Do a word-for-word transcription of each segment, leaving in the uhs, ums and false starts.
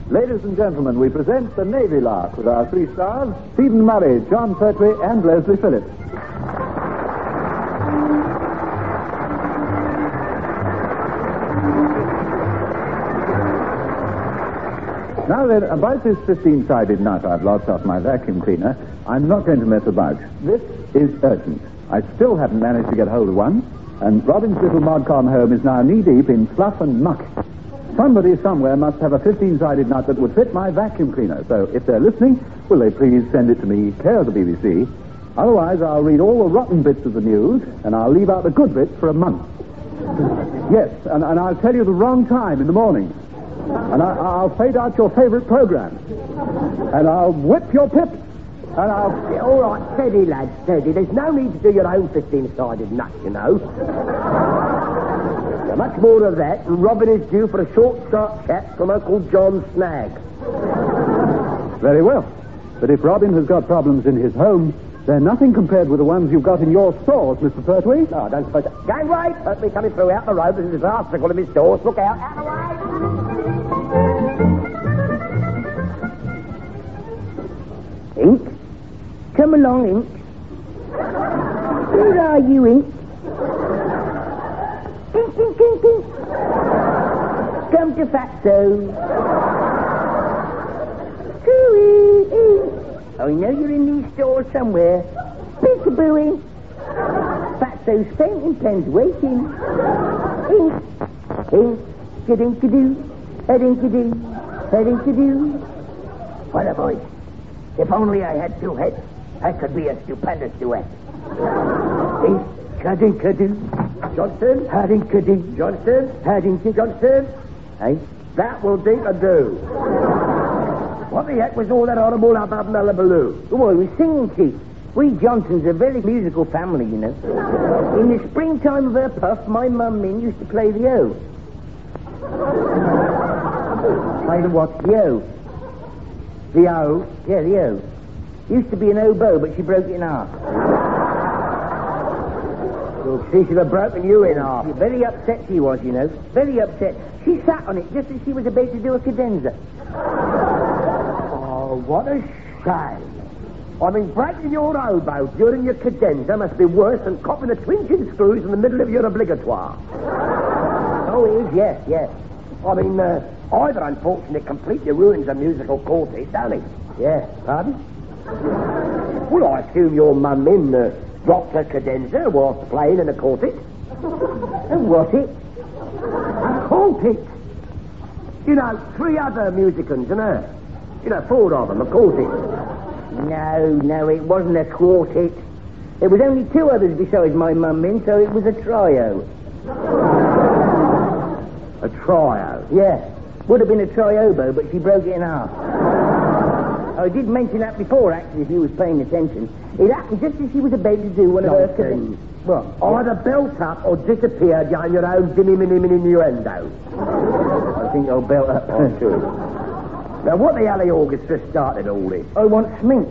Ladies and gentlemen, we present the Navy Lark with our three stars, Stephen Murray, John Pertwee, and Leslie Phillips. Now then, about this fifteen-sided nut I've lost off my vacuum cleaner, I'm not going to mess about. This is urgent. I still haven't managed to get hold of one, and Robin's little Modcom home is now knee-deep in fluff and muck. Somebody somewhere must have a fifteen-sided nut that would fit my vacuum cleaner, so if they're listening, will they please send it to me, care of the B B C? Otherwise, I'll read all the rotten bits of the news, and I'll leave out the good bits for a month. Yes, and, and I'll tell you the wrong time in the morning. And I, I'll fade out your favorite program. And I'll whip your pip. And I'll... Yeah, all right, steady, lad, steady. There's no need to do your own fifteen-sided nut, you know. Now, much more of that, and Robin is due for a short, sharp chat from Uncle John Snag. Very well. But if Robin has got problems in his home, they're nothing compared with the ones you've got in your stores, Mister Pertwee. No, I don't suppose so. Gangway, Pertwee coming through out the road. There's a disaster in his stores. Look out, out of the way. Ink? Come along, Ink. Where are you, Ink? Ink, Ink, Ink, Ink. Come to Fatso. Cooey, Ink. I know you're in these stores somewhere. Peekaboo, Ink. Fatso's fountain pen's waiting. Ink. Ink. Ka-dink-a-doo. A-dink-a-doo. A-dink-a-doo. What a voice. If only I had two heads, that could be a stupendous duet. Ink, ka-dink-a-doo. Johnson, ha-dink-a-doo. Johnson, ha-dink-a-doo. Johnson. Hey? That will dink-a-doo. What the heck was all that audible hubbub and hullabaloo? Oh, I was singing, Chief. We Johnsons are a very musical family, you know. In the springtime of her puff, my mum Min used to play the O. Play the what? The O. The O? Yeah, the O. Used to be an oboe, but she broke it in half. Well, she should have broken you in half. Very upset she was, you know. Very upset. She sat on it just as she was about to do a cadenza. Oh, what a shame. I mean, breaking your oboe during your cadenza must be worse than copping a twinge screws in the middle of your obligatoire. Oh, it is, yes, yes. I mean, uh, either unfortunately completely ruins a musical quartet, don't it? Yeah. Pardon? Well, I assume your mum Min uh, dropped her cadenza whilst playing in a quartet. And what it? A quartet? You know, three other musicians and her. You know, four of them, a quartet. No, no, it wasn't a quartet. There was only two others besides my mum Min, so it was a trio. A trio? Yeah. Would have been a triobo, but she broke it in half. I did mention that before, actually, if you was paying attention. It happened just as she was about to do one of her... Nonsense. What? Either built up or disappeared on your own dimmy-minny-minny innuendo. I think I'll belt up on too. Now, what the hell the orchestra started all this? I want smink.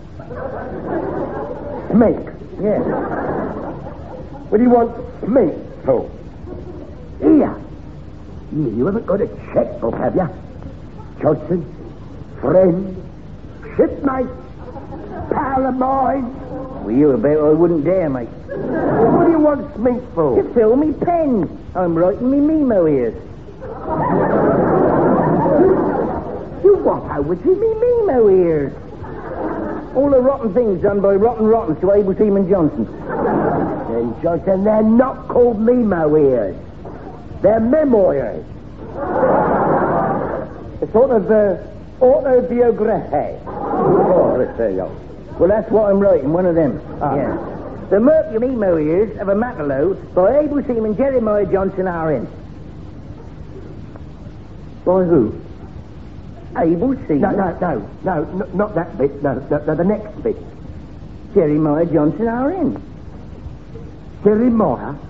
Smink? Yeah. What do you want smink for? Here. You, you haven't got a checkbook, have you? Johnson, friend, shipmate, pal of mine. Well, you about I wouldn't dare, mate. What do you want smink for? To fill me pen. I'm writing me Memo ears. You what, Howard? Me Memo ears. All the rotten things done by Rotten Rottens to Abel Seaman Johnson. Then, Johnson, they're not called Memo ears. They're memoirs. A sort of uh, autobiography. Oh, there you go. Well, that's what I'm writing, one of them. Ah. Yeah. The Mercury Memo ears of a Matterlow by Abel Seaman Jeremiah Johnson R N. By who? Abel Seaman. No, no, no, no, no, not that bit. No, no, no, the next bit. Jeremiah Johnson R N. Jeremiah?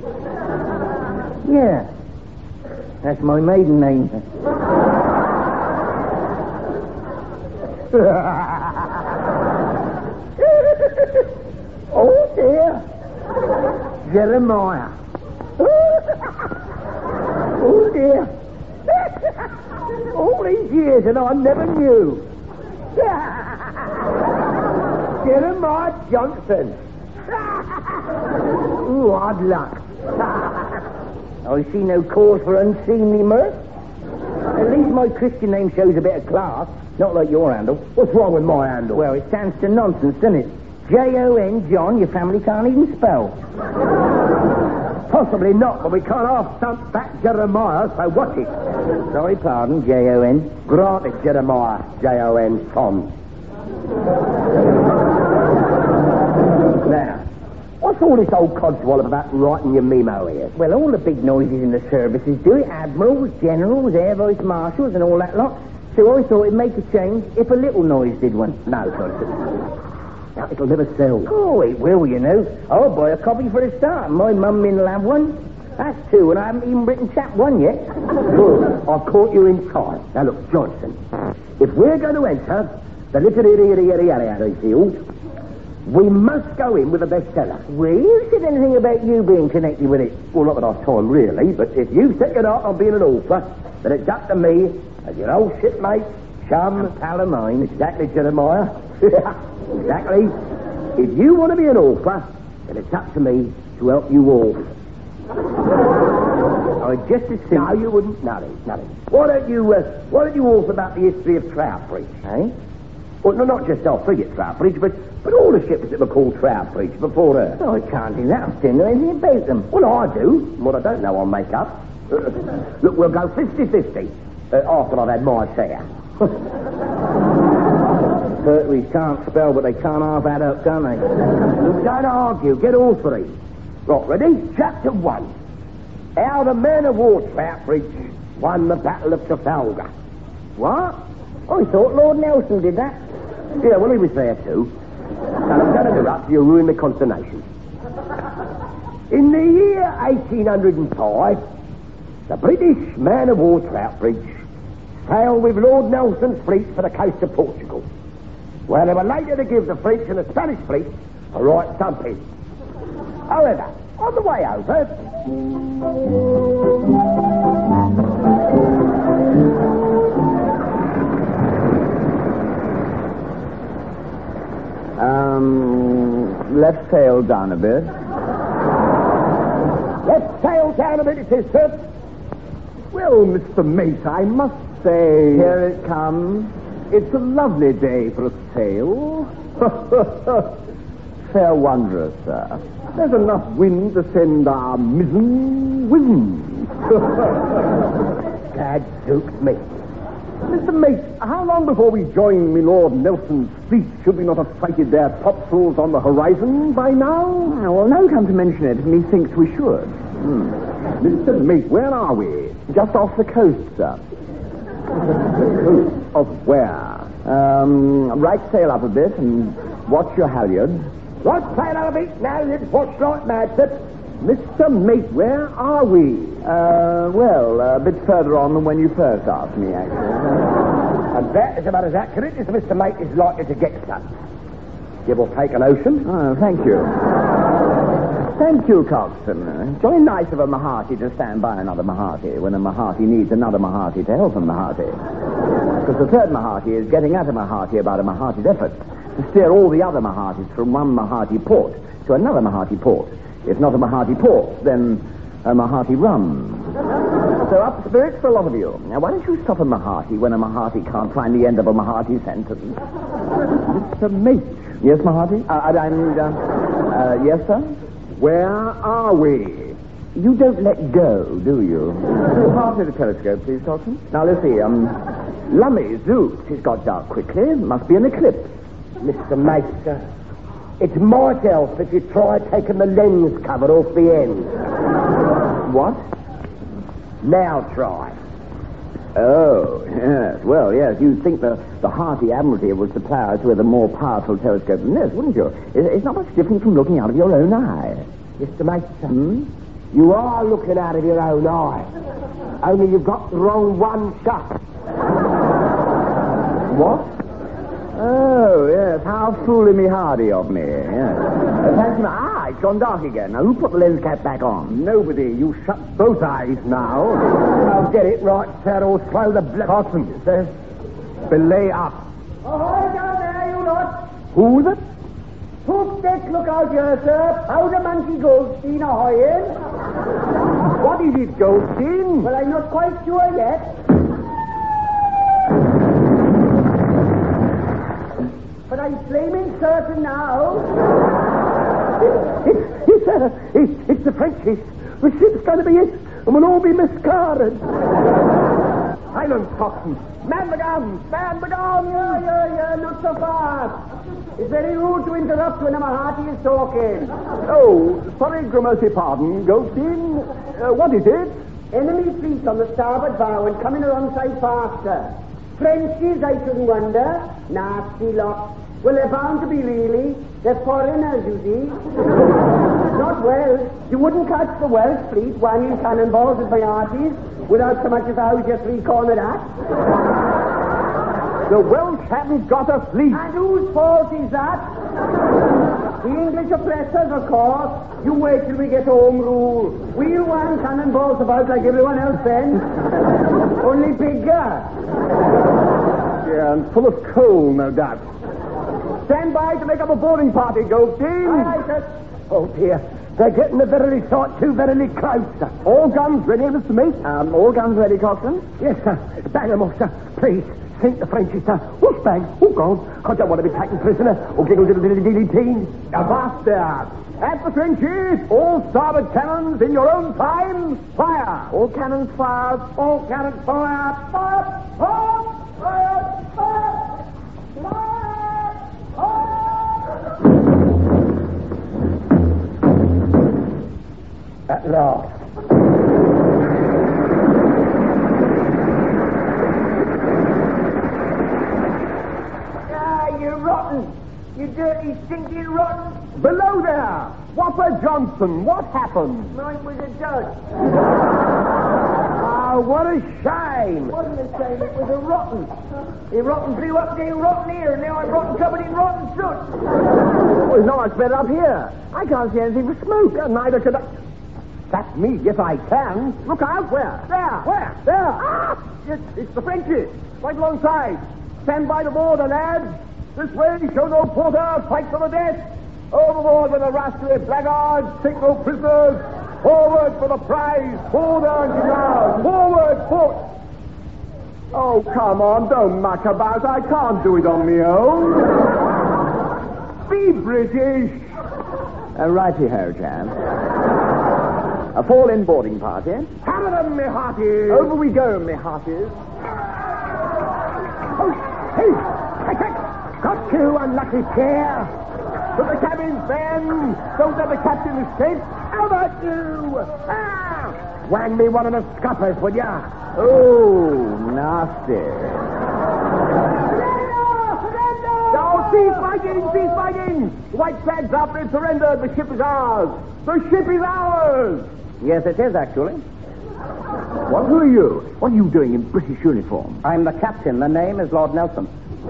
Yeah. That's my maiden name. Oh, dear. Jeremiah. Oh, dear. All these years and I never knew. Jeremiah Johnson. Ooh, odd luck. I see no cause for unseemly mirth. At least my Christian name shows a bit of class, not like your handle. What's wrong with my handle? Well, it stands to nonsense, doesn't it? J O N, John, your family can't even spell. Possibly not, but we can't half stump back Jeremiah, so watch it. Sorry, pardon, J O N. Granted, Jeremiah, J O N, Tom. Now, what's all this old codswallop about writing your memo here? Well, all the big noises in the services do it. Admirals, generals, air vice marshals and all that lot. So I thought it'd make a change if a little noise did one. No, Johnson. Now, it'll never sell. Oh, it will, you know. I'll buy a copy for a start. My mum will have one. That's two, and I haven't even written chap one yet. Good. I've caught you in time. Now, look, Johnson, if we're going to enter the literary field, we must go in with a bestseller. Well, you said anything about you being connected with it? Well, not that I've time, really, but if you set your heart on being an author, then it's up to me, as your old shipmate, chum, and pal of mine. Exactly, Jeremiah. Exactly. If you want to be an author, then it's up to me to help you all. I just as soon... No, you wouldn't. Nothing, nothing. Why don't you, uh, why don't you author about the history of Troutbridge? Eh? Well, no, not just our frigate Troutbridge, but, but all the ships that were called Troutbridge before her. Oh, I can't do that. I don't know anything about them. Well, I do. What I don't know, I'll make up. Uh, look, we'll go fifty-fifty uh, after I've had my share. Pertwees can't spell, but they can't half add up, can't they? Look, don't argue. Get all three. Right, ready? Chapter one. How the men of war Troutbridge won the Battle of Trafalgar. What? I thought Lord Nelson did that. Yeah, well, he was there too. Now, look, don't interrupt. You'll ruin the consternation. In the year eighteen oh five, the British man of war Troutbridge sailed with Lord Nelson's fleet for the coast of Portugal, where they were later to give the French and the Spanish fleet a right thumping. However, on the way over... Um, left sail down a bit. Left sail down a bit, it is, sir. Well, Mister Mate, I must say... Here it comes. It's a lovely day for a sail. Fair wanderer, sir. There's enough wind to send our mizzen whizzing. Gad dukes me. Mister Mate, how long before we join me Lord Nelson's fleet should we not have sighted their topsails on the horizon by now? Oh, well, now come to mention it, methinks we should. Hmm. Mister Mate, where are we? Just off the coast, sir. The coast of where? Um, right sail up a bit and watch your halyards. Right sail up a bit, now let's watch like mad, sir. Mister Mate, where are we? Uh, well, a bit further on than when you first asked me, actually. And that is about as accurate as Mister Mate is likely to get, sir. Give or take an ocean. Oh, thank you. Thank you, Coxswain. It's very nice of a Mahati to stand by another Mahati when a Mahati needs another Mahati to help a Mahati. Because the third Mahati is getting at a Mahati about a Mahati's effort to steer all the other Mahatis from one Mahati port to another Mahati port. If not a Mahati port, then a Mahati rum. So up spirits for a lot of you. Now, why don't you stop a Mahati when a Mahati can't find the end of a Mahati sentence? Mister Mate. Yes, Mahati? Uh, I'm, uh, uh, yes, sir? Where are we? You don't let go, do you? Pass me the telescope, please, Coxswain. Now, let's see. Um, Lummy, zoot. It's got dark quickly. Must be an eclipse. Mister Mate, sir. It's myself if you try taking the lens cover off the end. What? Now try. Oh, yes. Well, yes, you'd think the, the hearty Admiralty was the plough with a more powerful telescope than this, wouldn't you? It, it's not much different from looking out of your own eye. Mister Mate, sir. Hmm? You are looking out of your own eye. Only you've got the wrong one shut. What? Oh, yes, how foolingly hardy of me, yes. Uh, thanks, ma- ah, it's gone dark again. Now, who put the lens cap back on? Nobody. You shut both eyes now. I'll get it right, sir, or throw the blood. Coxswain, sir. Belay up. Ahoy down there, you lot. Who's it? Hook deck, look out here, sir. Powder monkey Goldstein ahoy. What is it, Goldstein? Well, I'm not quite sure yet. But I'm flaming certain now. It's, it's, uh, it's, it's the Frenchies. The ship's going to be it, and we'll all be miscarded. Silence, Coxswain. Man the guns! Man the guns! Yeah, yeah, yeah, not so fast. It's very rude to interrupt when a Mahati is talking. Oh, sorry, gramercy pardon, Goldstein. Uh, what is it? Enemy fleet on the starboard bow and coming alongside faster. Frenchies, I shouldn't wonder. Nasty lot. Well, they're bound to be, really. They're foreigners, you see. Not Welsh. You wouldn't catch the Welsh fleet wanging cannonballs at Mahatis without so much as a how's your three-cornered hat. The Welsh haven't got a fleet. And whose fault is that? The English oppressors, of course. You wait till we get home rule. We'll wang cannonballs about like everyone else then. Only bigger. Yeah, and full of coal, no doubt. Stand by to make up a boarding party, Goldstein. Aye, aye, sir. Oh, dear. They're getting the verily thought too verily close. All guns ready, Mister Mate? Um, all guns ready, Coxswain? Yes, sir. Bang them off, sir. Please, sink the Frenchies, sir. Whoosh, bang. Oh, God. I don't want to be taken prisoner or giggle little dilly dilly teen. Avast there. At the Frenchies, all starboard cannons in your own time, fire. All cannons fired. All cannons fired. Fire. Fire. Fire. Fire. Fire. At last. Ah, you're rotten. You dirty, stinking rotten. Below there! Whopper Johnson, what happened? Mine was a judge. Ah, what a shame! It wasn't a shame, it was a rotten. The rotten blew up the rotten here, and now I'm rotten covered in rotten soot. Well, no, it's better up here. I can't see anything but smoke. Yeah, neither can I. That's me, if I can. Look out, where? There. Where? There. Ah! It's, it's the Frenchies. Right alongside. Stand by the border, lads. This way, show no quarter, fight for the death. Overboard with the rascally blackguards, take no prisoners. Forward for the prize. Hold on to yours. Forward, foot. Oh, come on, don't muck about. I can't do it on my own. Be British. Uh, righty-ho, Jan. A fall-in boarding party. Hammer them, me hearties. Over we go, me hearties. Oh, hey, hey, hey. Got you, unlucky pair. To the cabins, then. Don't let the captain escape. How about you? Ah! Wang me one of the scuppers, would ya? Oh, nasty. Now, cease fighting, cease fighting. The white flag's up, they've surrendered. The ship is ours. The ship is ours. Yes, it is, actually. What who are you? What are you doing in British uniform? I'm the captain. The name is Lord Nelson.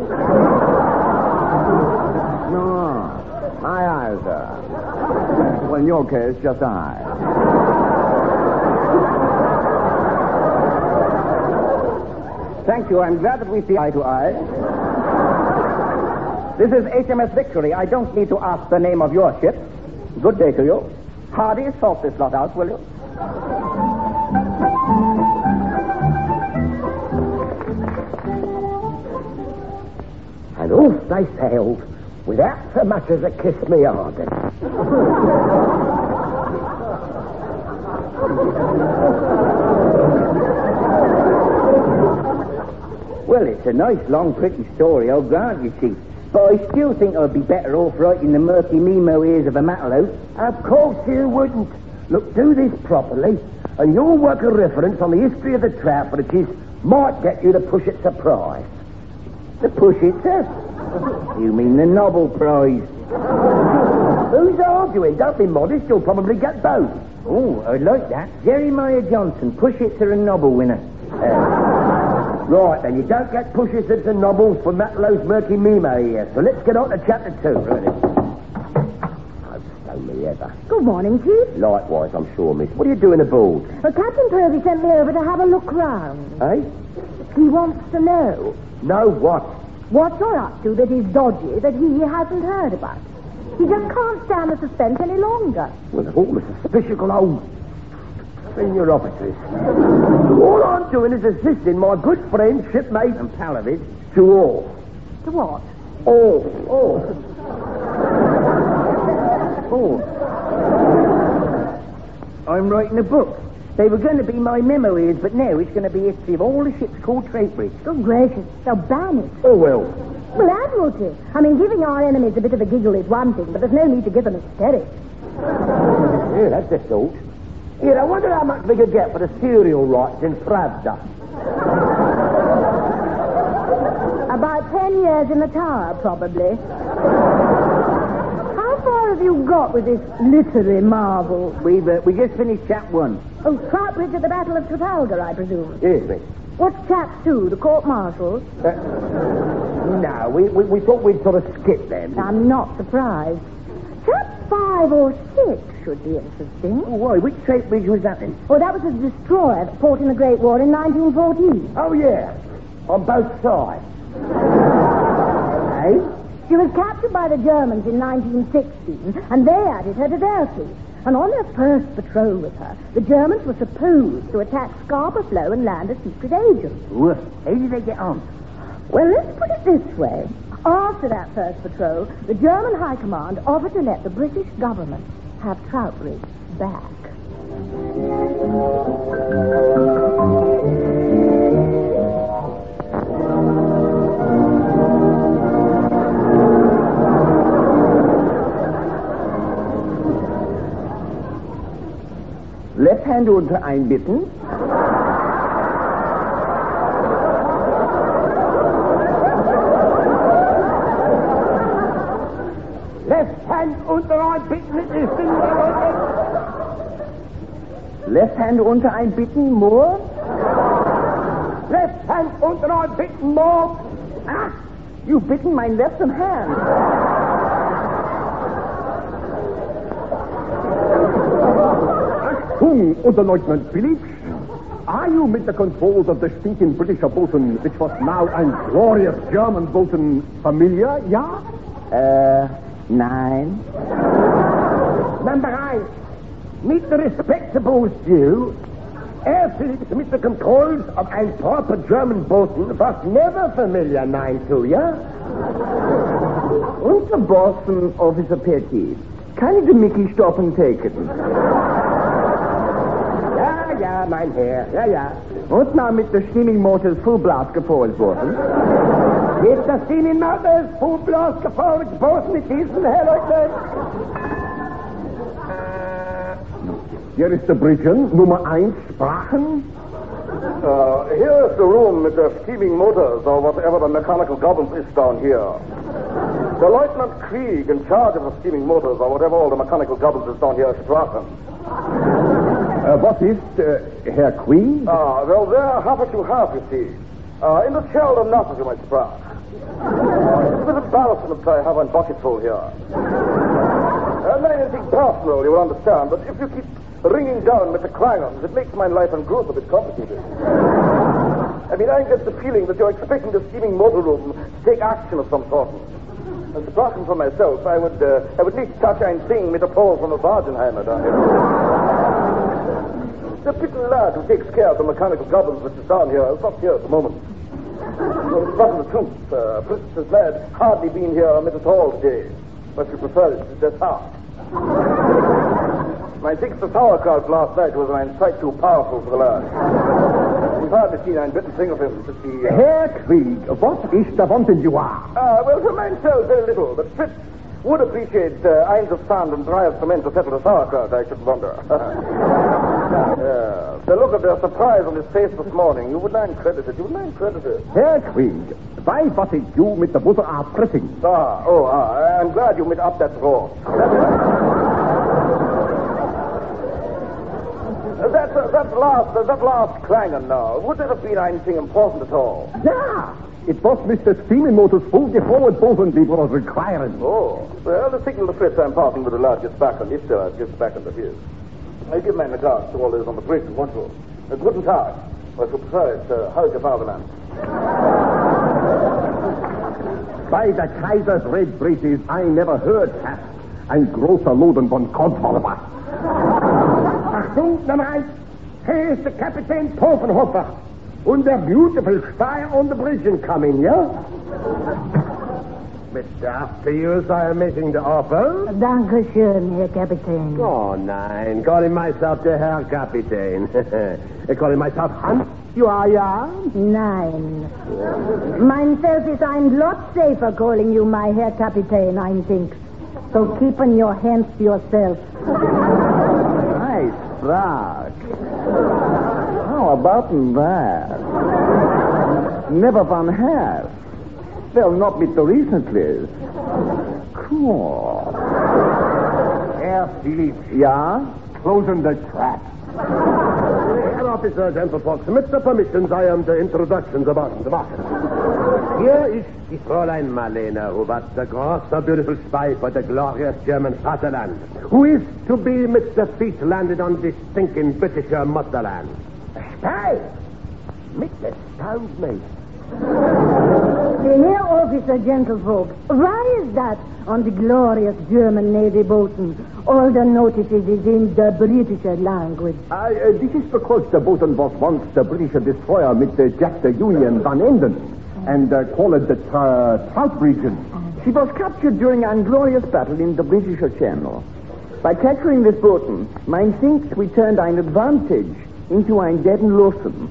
No, my eyes, sir. Well, in your case, just I. Thank you. I'm glad that we see eye to eye. This is H M S Victory. I don't need to ask the name of your ship. Good day to you. Hardy, sort this lot out, will you? And off they sailed without so much as a kiss me harden. Well, it's a nice, long, pretty story, I'll grant you, Chief. But I still think I'd be better off writing the murky Memo ears of a Matalote. Of course you wouldn't. Look, do this properly, and you'll work a reference on the history of the trout bridges might get you the Pushitzer Prize. The Pushitzer? You mean the Nobel Prize? Who's arguing? Don't be modest, you'll probably get both. Oh, I'd like that. Jeremiah Johnson, Pushitzer and Nobel winner. Uh, right, then, you don't get Pushitzers and Nobels for Matalo's murky Memo here, so let's get on to chapter two. Right. Me ever. Good morning, Chief. Likewise, I'm sure, miss. What are you doing aboard? Well, Captain Purdy sent me over to have a look round. Eh? He wants to know. Know what? What you're up to that is dodgy that he hasn't heard about. He just can't stand the suspense any longer. Well, all the suspicious old senior officers. All I'm doing is assisting my good friend, shipmate and pal of it, to all. To what? All. All. Oh. I'm writing a book. They were going to be my memoirs, but now it's going to be history of all the ships called Traitorage. Good gracious, they'll ban it. Oh, well. Well, Admiralty. I mean, giving our enemies a bit of a giggle is one thing, but there's no need to give them hysterics. Yeah, that's the thought. Yeah, I wonder how much we could get for the serial rights in Pravda. About ten years in the tower, probably. How far have you got with this literary marvel? We've uh, we just finished chap one. Oh, Troutbridge at the Battle of Trafalgar, I presume. Yes, miss. What's chap two, the court-martial? Uh, no, we, we, we thought we'd sort of skip them. I'm not surprised. Chap five or six should be interesting. Oh, why? Which Traitorage was that then? Oh, that was a destroyer that fought in the Great War in nineteen fourteen. Oh, yeah. On both sides. Eh? She was captured by the Germans in nineteen sixteen, and they added her to their fleet. And on their first patrol with her, the Germans were supposed to attack Scarborough Flow and land a secret agent. Ooh, how did they get on? Well, let's put it this way. After that first patrol, the German High Command offered to let the British government have Troutbridge back. Left hand unter einbitten. Left hand unter einbitten ist das Ding. Left hand unter einbitten, more. Left hand unter einbitten, more. Ah, you've bitten my left hand. Achtung, Unterleutnant Phillips. Are you with the controls of the stinking British boaten, which was now a glorious German boaten, familiar, yeah? Uh, nine. Number eins. Mit der Respektable er Phillips mit the controls of ein proper German boaten was never familiar, nine to, yeah? Unter Boston, Officer Petty. Kann ich den Mickey stoppen taken? Ja, ja, mein Herr, ja, ja. Und now mit der Steaming Motors Full Blast geforwards worden. Mit der Steaming Motors Full Blast geforwards worden mit diesem, Herr Leutnant? Hier ist der Bridgen, Nummer eins, Sprachen. Uh, here is the room with the steaming motors, or whatever the mechanical goblins is down here. The Lieutenant Krieg, in charge of the steaming motors, or whatever all the mechanical goblins is down here, Sprachen. Uh, what is uh, Herr Queen? Ah, well, there, half what you have, you see. Uh, in the child of nothing, my Sprach. It's a bit embarrassing that I have one bucket full here. Uh, not anything personal, you will understand, but if you keep ringing down with the clangons, it makes my life and growth a bit complicated. I mean, I get the feeling that you're expecting the steaming motor room to take action of some sort. And speaking for myself, I would, uh, I would need to touch ein thing with a pole from a Bargenheimer down here. The little lad who takes care of the mechanical goblins which is down here is not here at the moment. Well, it's not the truth. Uh, Princess Lad hardly been here a minute at all today. But she prefers it to this house. My sixth sauerkraut last night was an sight too powerful for the lad. We've hardly seen ein bitten thing of him since he... Uh... Herr Krieg, what is the wanted you are? Uh, well, for myself, very little, but Fritz would appreciate uh, eins of sand and dry of cement to settle the sauerkraut, I shouldn't wonder. Yeah. The look of their surprise on his face this morning, you would not credit it, you would not credit it. Herr Krieg, why was it you with the butter are pressing? Ah, oh, ah, I'm glad you made up that draw. That, uh, that last, uh, that last clanging now, would there have been anything important at all? Yeah, it was Mister Steaming Motors full forward boaten we was requiring. Oh, well, the signal to Fritz I'm parting with the lad gets back on his uh, gets back on the his. I give my regards to all those on the bridge, won't you? Uh, guten Tag. I should prefer it to Helge Fatherland. By the Kaiser's red braces, I never heard that. Ein großer Loden von Kodvalva. Achtung, Nummer eins. Here is the Captain Pofenhofer. And the beautiful spy on the bridge coming, yeah? Mister, after you, I am making the offer. Dankeschön, Herr Kapitän. Oh, nein. Calling myself the Herr Kapitän. Calling myself Hans. You are, ja? Nein. Myself is ein lot safer calling you my Herr Kapitän, I think. So keep on your hands to yourself. Nice frag. How about that? Never van her. Well, not with the recently. Cool. Herr Philipp. Ja? Closing the trap. Herr Officer, Gentlefolks, with the permissions, I am the introductions about the market. Here is the Fräulein Marlene, who was the große, beautiful spy for the glorious German fatherland, who is to be with the feet landed on this stinking British motherland. Spy? Mister Stones me. The Herr Officer, gentlefolk, why is that on the glorious German Navy boaten all the notices is in the British language? Uh, uh, this is because the boaten was once the British destroyer with the Jack the Union Van Enden, and uh, called the uh, Trout region. She was captured during a glorious battle in the British Channel. By capturing this boaten, mine thinks we turned an advantage into ein deaden Losen.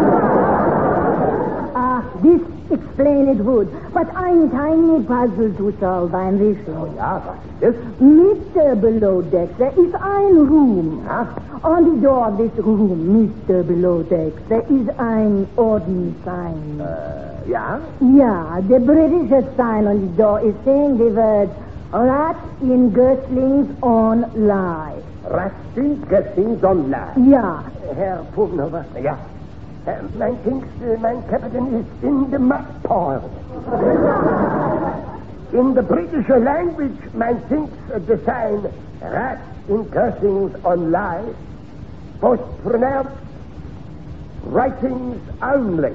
Ah, this explain it would, but ein tiny puzzle to solve, I'm wishing. Ja, yes. Mister Below Deck, there is ein room. Huh? On the door of this room, Mister Below Deck, there is ein Orden sign. Uh, ja? Yeah, the British sign on the door is saying the words, Rats in Göslings on Lie. Rastin Göslings on Lie. Yeah. Herr Pofenhofer. Ja. Uh, man thinks uh, man captain is in the mud pile. In the British language, man thinks uh, the sign Rats in Göslings on Lie was pronounced writings only.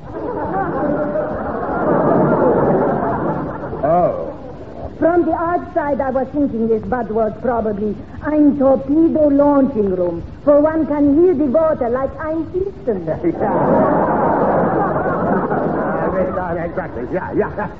Oh. From the outside, I was thinking this but was probably ein torpedo launching room, for one can hear the water like ein piston. Yeah. Exactly. Yeah, yeah.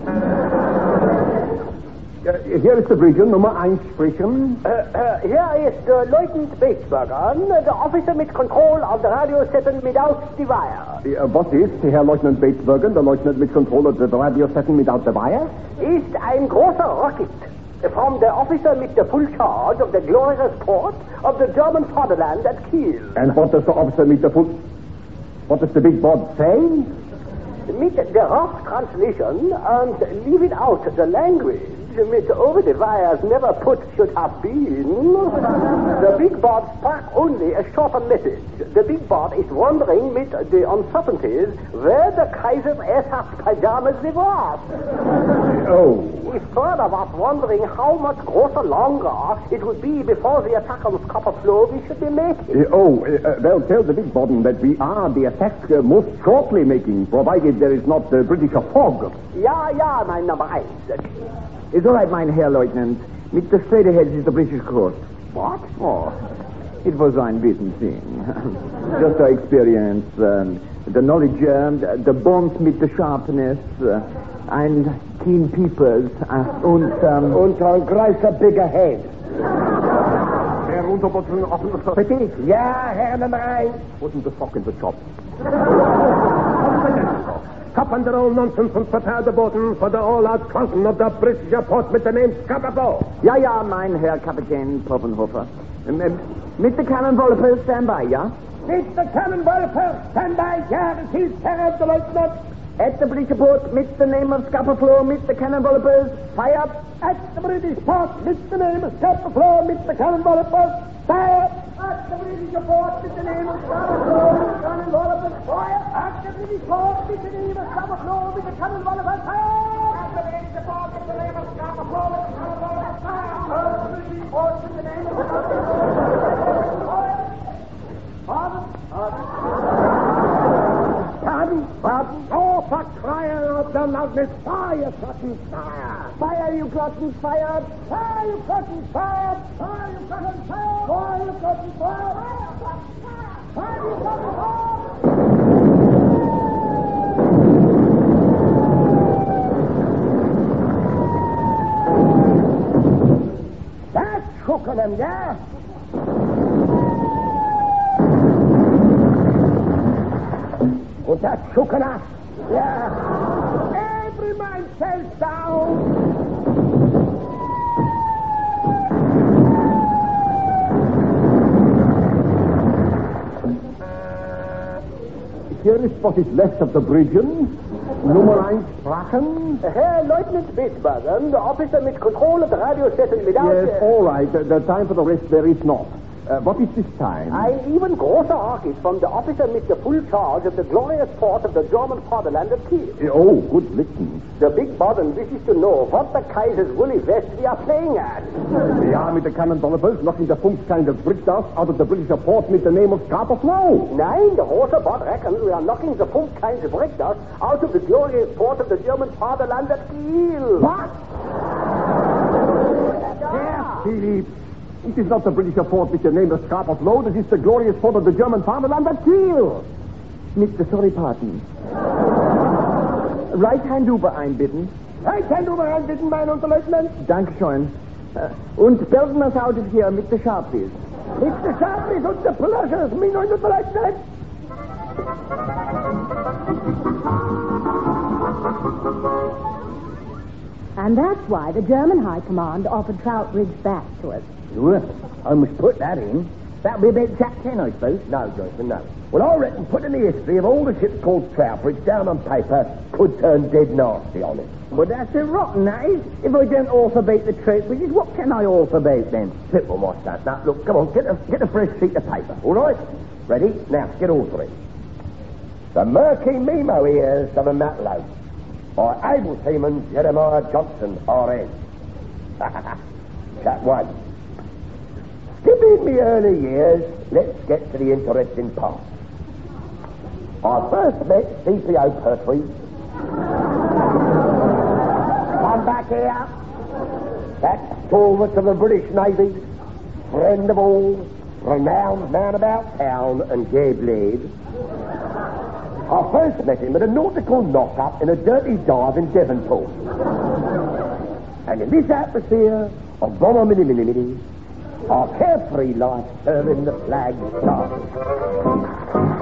Uh, here is the region, Nummer eins sprechen. Uh, uh, here is the Lieutenant Batesberger, the officer with control of the radio setting without the wire. Uh, what is, Herr Leutnant Batesbergen, the Lieutenant with control of the radio setting without the wire? Ist ein großer Rocket from the officer with the full charge of the glorious port of the German fatherland at Kiel. And what does the officer with the full... What does the big board say? With the rough translation and leaving out the language with over the wires never put should have been. The big board spoke only a shorter message. The big board is wondering with the uncertainties where the Kaiser's Ersatz pajamas they was. Oh. He further was wondering how much grosser longer it would be before the attack on Scupper Flow we should be making. Uh, oh, uh, well, tell the big bottom that we are the attack uh, most shortly making, provided there is not the British fog. Ja, ja, mein Nummer eins. It's all right, mein Herr Leutnant. Mit the straight ahead is the British coast. What? Oh, it was ein wissen thing. Just our experience, um, the knowledge, um, the bonds with the sharpness, uh, and keen peepers, uh, und, um... Und ein großer bigger head. Herr Unterbotten, Officer. Petit? Ja, Herr Nummer eins. Putting the sock in the chop. Stop under all nonsense and prepare the boaten for the all-out crossing of the British port with the name Scupper Flow. Ja, ja, mein Herr Kapitän Pofenhofer. Um, um, Mister Cannonball, stand by, ja? Mister Cannonball, stand by. Ja, it is Herr the Lieutenant. At the British port, with the name of Scupper Flow, Mister Cannonball, fire. At the British port, with the name of Scupper Flow, Mister Cannonball, fire. At the British port, with the name of Scupper Flow, Mister Cannonball, fire. At the British port, with the name of Scupper Flow, Mister Cannonball, fire. At the British port, with the name of Scupper Flow, Mister Cannonball, fire. At the British port, with the name of Scupper Flow, fire. Pardon? Pardon? What's the loudness? Fire, Clutton, fire! Fire, you Clutton, fire! Fire, you Clutton, fire! Fire, you Clutton, fire! Fire, you Clutton, fire! Fire, you Clutton, fire! That's hooking them, yeah? Und das hooking us, yeah? Every man stands down! Here is what is left of the Bridgen. Nummer eins Sprachen. Herr Lieutenant Wiesbaden, the officer with control of the radio station without... Yes, all right. The, the time for the rest there is not. Uh, what is this time? Ein even großer Archis from the officer with the full charge of the glorious port of the German fatherland of Kiel. Oh, good listen. The big button wishes to know what the Kaiser's woolly vest we are playing at. We are with the cannonballers knocking the funk kind of brick dust out of the British port with the name of Scapa Flow. Nein, the großer Bot reckons we are knocking the funk kinds of brick dust out of the glorious port of the German fatherland of Kiel. What? Yes, Philip. It is not the British port with the name of Scapa Flow. This is the glorious port of the German fatherland of Kiel. Mister Sorry, pardon. Right-hand Uber einbitten. Right-hand Uber einbitten, mein Unterleutnant. Dankeschön. Uh, und belten us out of here mit the Sharpies. Mit the Sharpies und the Pleasures, mein Unterleutnant. And that's why the German High Command offered Troutbridge back to us. Sure. I must put that in. That'll be about chapter ten, I suppose. No, Johnson, no. Well, I reckon putting the history of all the ships called Troutbridge down on paper could turn dead nasty on it. But that's a rotten, that is. If I don't alphabet the Troutbridges, what can I alphabet then? Simple, my son. Now, look, come on, get a, get a fresh sheet of paper, all right? Ready? Now, get all three. The Murky Memo ears of a Matlow by able seaman Jeremiah Johnson, R N. Chap one. Skipping the early years, let's get to the interesting part. I first met C P O Pertwee. Come back here. That stalwart of the British Navy, friend of all, renowned man about town, and gay blade. I first met him at a nautical knock-up in a dirty dive in Devonport. And in this atmosphere of bomber mini mini mini, our carefree life serving the flag started.